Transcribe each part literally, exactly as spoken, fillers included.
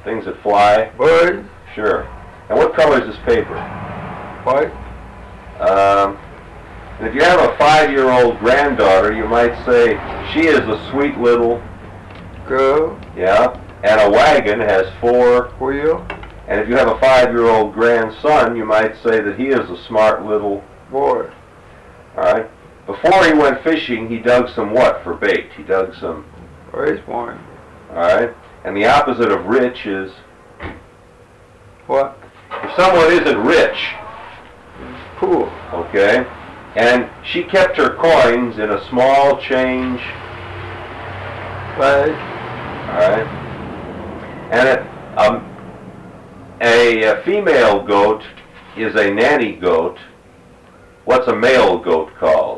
Things that fly? Bird. Sure. And what color is this paper? White. Um, and if you have a five-year-old granddaughter, you might say, she is a sweet little... Girl. Yeah. And a wagon has four... Wheel. And if you have a five-year-old grandson, you might say that he is a smart little... Boy. All right. Before he went fishing, he dug some what for bait? He dug some... Race point. All right. And the opposite of rich is... What? If someone isn't rich... Poor. Okay. And she kept her coins in a small change... Bag. All right. And it, um, a, a female goat is a nanny goat. What's a male goat called?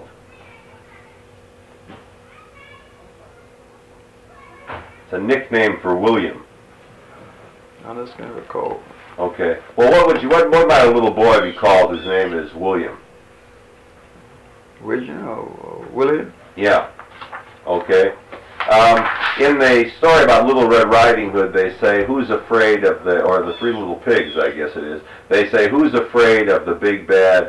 It's a nickname for William. I'm just gonna recall. Okay. Well, what would you? What, what might a little boy be called? His name is William. William or William? Yeah. Okay. Um, in the story about Little Red Riding Hood, they say, who's afraid of the, or the Three Little Pigs, I guess it is. They say, who's afraid of the big bad...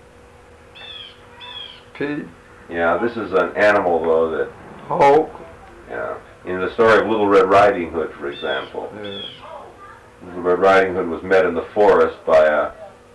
Pig. Yeah, this is an animal, though, that... Hawk. Yeah. In the story of Little Red Riding Hood, for example. Yeah. Little Red Riding Hood was met in the forest by a...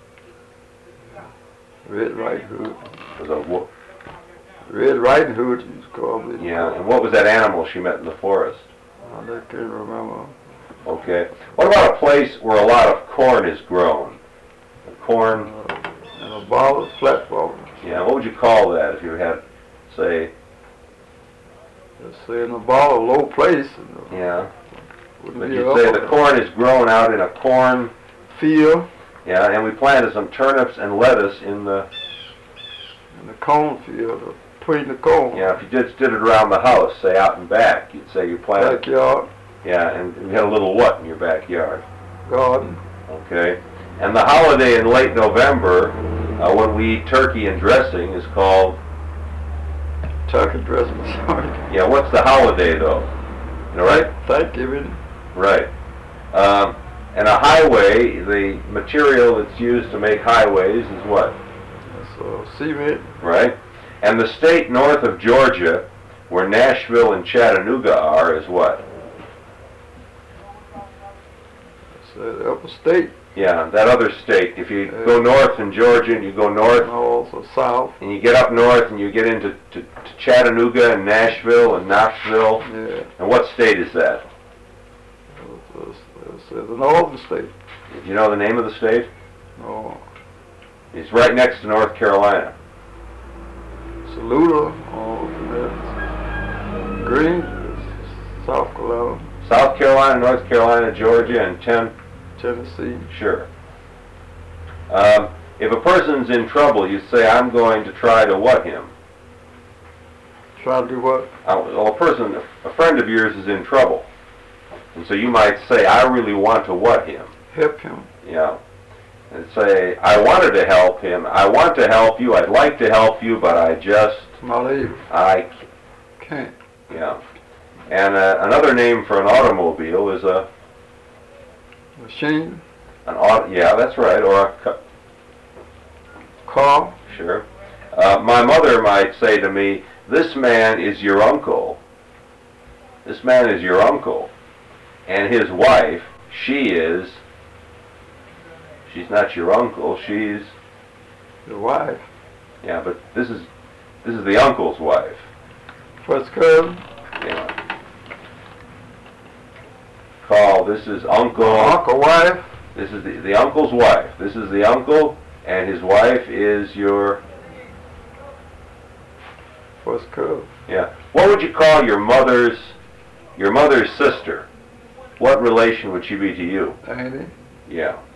Red Riding Hood. Was a wo- Red Riding Hood is called it. yeah, and what was that animal she met in the forest? I can't remember. Okay. What about a place where a lot of corn is grown? The corn... Uh, and a ball, flat ball. Yeah, what would you call that if you had, say... Let's say in a ball, a low place. Yeah. Wouldn't But be you up say on the it. corn is grown out in a corn... Field. Yeah, and we planted some turnips and lettuce in the... In the cornfield, or between the corn. Yeah, if you just did it around the house, say out and back, you'd say you planted... Backyard. Yeah, and you had a little what in your backyard? Garden. Okay. And the holiday in late November, uh, when we eat turkey and dressing, is called... Turkey dressing. Sorry. Yeah, what's the holiday, though? You know, right? Thanksgiving. Right. Um, and a highway, the material that's used to make highways is what? That's uh, cement. Right. And the state north of Georgia, where Nashville and Chattanooga are, is what? That's uh, the upper state. Yeah, that other state. If you Uh, go north in Georgia and you go north, North or south. and you get up north and you get into to, to Chattanooga and Nashville and Knoxville, Yeah. and what state is that? That's, that's, that's the northern state. Do you know the name of the state? No. It's right next to North Carolina. Saluda. Oh, that's Green. That's South Carolina. South Carolina, North Carolina, Georgia, and ten... Tennessee. Sure. Um, if a person's in trouble, you say, I'm going to try to what him? Try to do what? Uh, well, a person, a friend of yours is in trouble. And so you might say, I really want to what him? Help him. Yeah. And say, I wanted to help him. I want to help you. I'd like to help you, but I just... Not able. I... Can't. Yeah. And uh, another name for an automobile is a... Machine. An auto, yeah, that's right, or a... Cu- Car. Sure. Uh, my mother might say to me, this man is your uncle. This man is your uncle. And his wife, she is... She's not your uncle, she's... Your wife. Yeah, but this is this is the uncle's wife. First cousin. Yeah. Call, this is uncle... Uncle wife. This is the, the uncle's wife. This is the uncle, and his wife is your... First cousin. Yeah. What would you call your mother's... Your mother's sister? What relation would she be to you? Ain't it? Yeah.